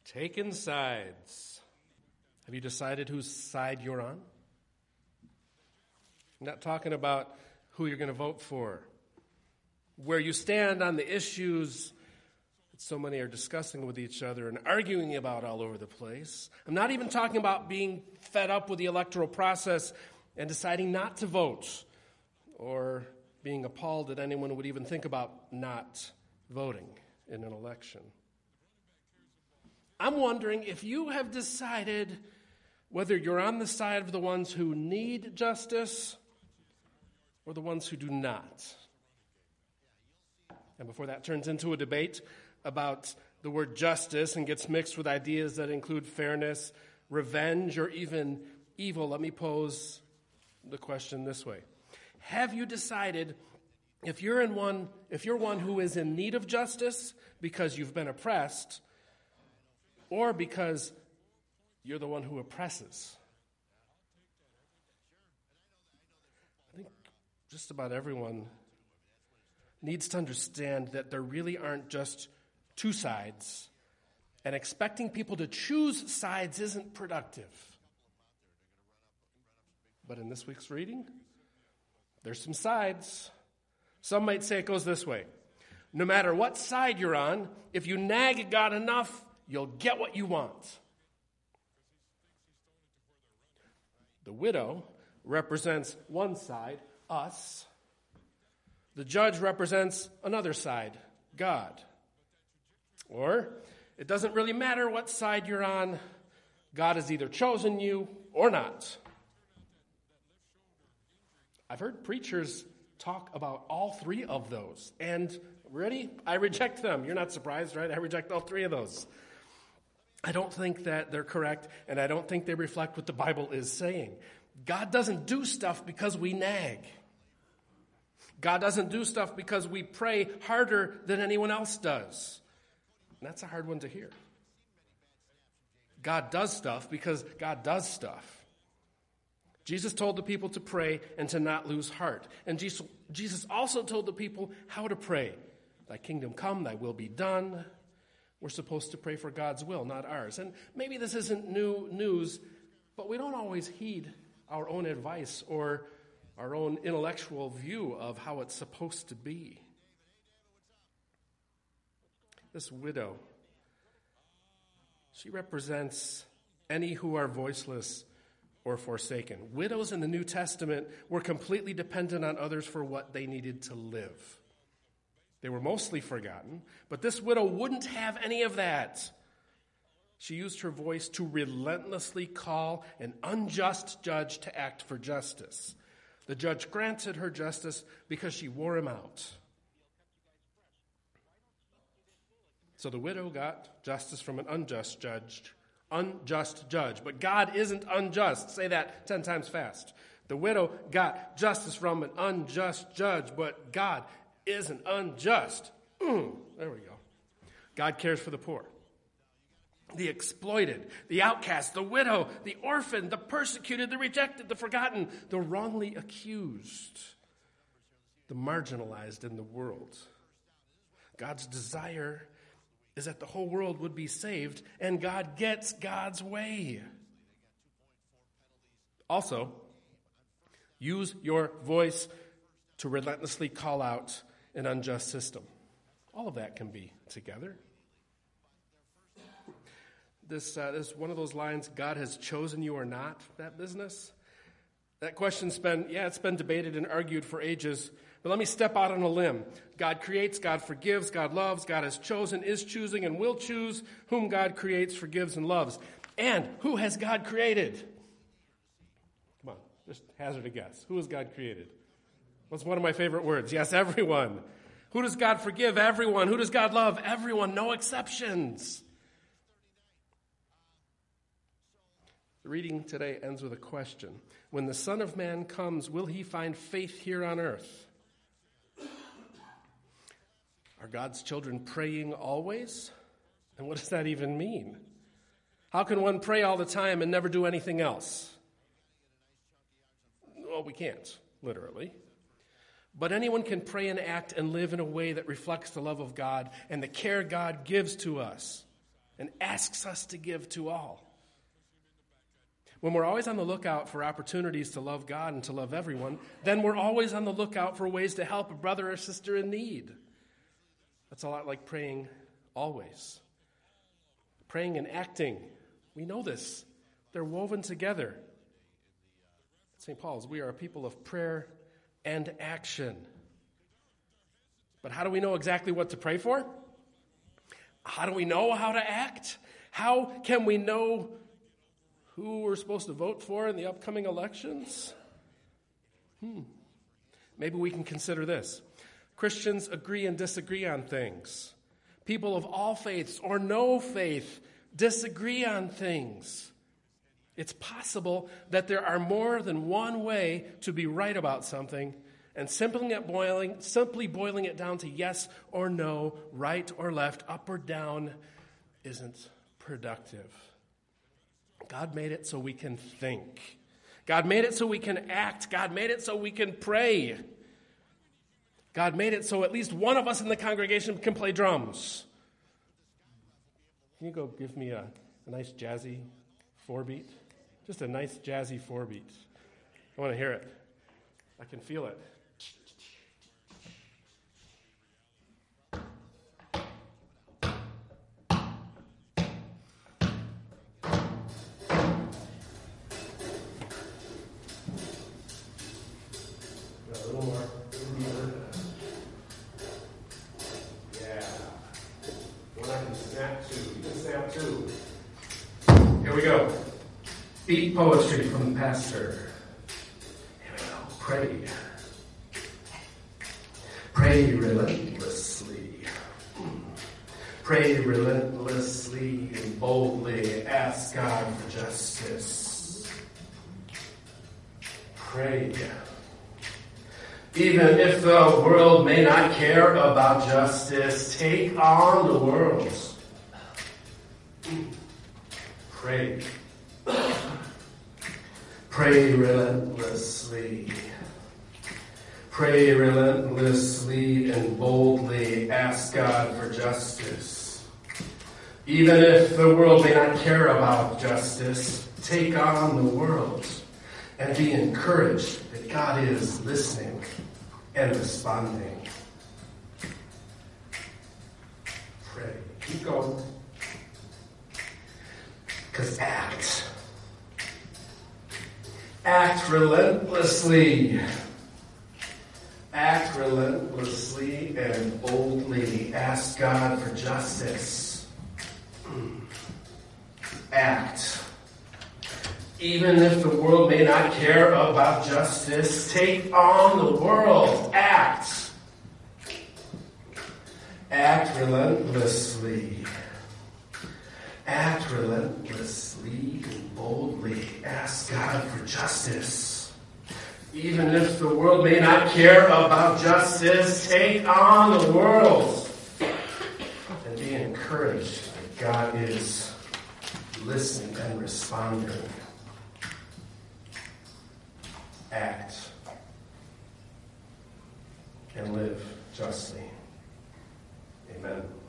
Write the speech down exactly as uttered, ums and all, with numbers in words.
Taking sides. Have you decided whose side you're on? I'm not talking about who you're going to vote for, where you stand on the issues that so many are discussing with each other and arguing about all over the place. I'm not even talking about being fed up with the electoral process and deciding not to vote, or being appalled that anyone would even think about not voting in an election. I'm wondering if you have decided whether you're on the side of the ones who need justice or the ones who do not. And before that turns into a debate about the word justice and gets mixed with ideas that include fairness, revenge, or even evil, let me pose the question this way. Have you decided if you're in one, if you're one who is in need of justice because you've been oppressed, or because you're the one who oppresses? I think just about everyone needs to understand that there really aren't just two sides, and expecting people to choose sides isn't productive. But in this week's reading, there's some sides. Some might say it goes this way. No matter what side you're on, if you nag at God enough, you'll get what you want. The widow represents one side, us. The judge represents another side, God. Or, it doesn't really matter what side you're on. God has either chosen you or not. I've heard preachers talk about all three of those. And, ready? I reject them. You're not surprised, right? I reject all three of those. I don't think that they're correct, and I don't think they reflect what the Bible is saying. God doesn't do stuff because we nag. God doesn't do stuff because we pray harder than anyone else does. And that's a hard one to hear. God does stuff because God does stuff. Jesus told the people to pray and to not lose heart. And Jesus also told the people how to pray. Thy kingdom come, thy will be done. We're supposed to pray for God's will, not ours. And maybe this isn't new news, but we don't always heed our own advice or our own intellectual view of how it's supposed to be. This widow, she represents any who are voiceless or forsaken. Widows in the New Testament were completely dependent on others for what they needed to live. They were mostly forgotten, but this widow wouldn't have any of that. She used her voice to relentlessly call an unjust judge to act for justice. The judge granted her justice because she wore him out. So the widow got justice from an unjust judge, unjust judge. But God isn't unjust. Say that ten times fast. The widow got justice from an unjust judge, but God isn't unjust. Mm, there we go. God cares for the poor, the exploited, the outcast, the widow, the orphan, the persecuted, the rejected, the forgotten, the wrongly accused, the marginalized in the world. God's desire is that the whole world would be saved, and God gets God's way. Also, use your voice to relentlessly call out an unjust system. All of that can be together. This, uh, this is one of those lines, God has chosen you or not, that business. That question's been, yeah, it's been debated and argued for ages. But let me step out on a limb. God creates, God forgives, God loves, God has chosen, is choosing, and will choose whom God creates, forgives, and loves. And who has God created? Come on, just hazard a guess. Who has God created? What's one of my favorite words? Yes, everyone. Who does God forgive? Everyone. Who does God love? Everyone. No exceptions. The reading today ends with a question. When the Son of Man comes, will he find faith here on earth? Are God's children praying always? And what does that even mean? How can one pray all the time and never do anything else? Well, we can't, literally. But anyone can pray and act and live in a way that reflects the love of God and the care God gives to us. and asks us to give to all. When we're always on the lookout for opportunities to love God and to love everyone, then we're always on the lookout for ways to help a brother or sister in need. That's a lot like praying always. Praying and acting, we know this. They're woven together. Saint Paul's, we are a people of prayer and action. But how do we know exactly what to pray for? How do we know how to act? How can we know who we're supposed to vote for in the upcoming elections? Hmm. Maybe we can consider this. Christians agree and disagree on things. People of all faiths or no faith disagree on things. It's possible that there are more than one way to be right about something, and simply boiling, simply boiling it down to yes or no, right or left, up or down, isn't productive. God made it so we can think. God made it so we can act. God made it so we can pray. God made it so at least one of us in the congregation can play drums. Can you go give me a, a nice jazzy four beat? Just a nice jazzy four beat. I want to hear it. I can feel it. A little more. Yeah. One I can snap to. You can snap too. Here we go. Beat poetry from the pastor. Here we go. Pray. Pray relentlessly. Pray relentlessly and boldly. Ask God for justice. Pray. Even if the world may not care about justice, take on the world. Pray. Pray relentlessly. Pray relentlessly and boldly. Ask God for justice. Even if the world may not care about justice, take on the world and be encouraged that God is listening and responding. Pray. Keep going. Because act. Act relentlessly. Act relentlessly and boldly. Ask God for justice. Act. Even if the world may not care about justice, take on the world. Act. Act relentlessly. Act relentlessly and boldly. Ask God for justice. Even if the world may not care about justice, take on the world. And be encouraged that God is listening and responding. Act and live justly. Amen.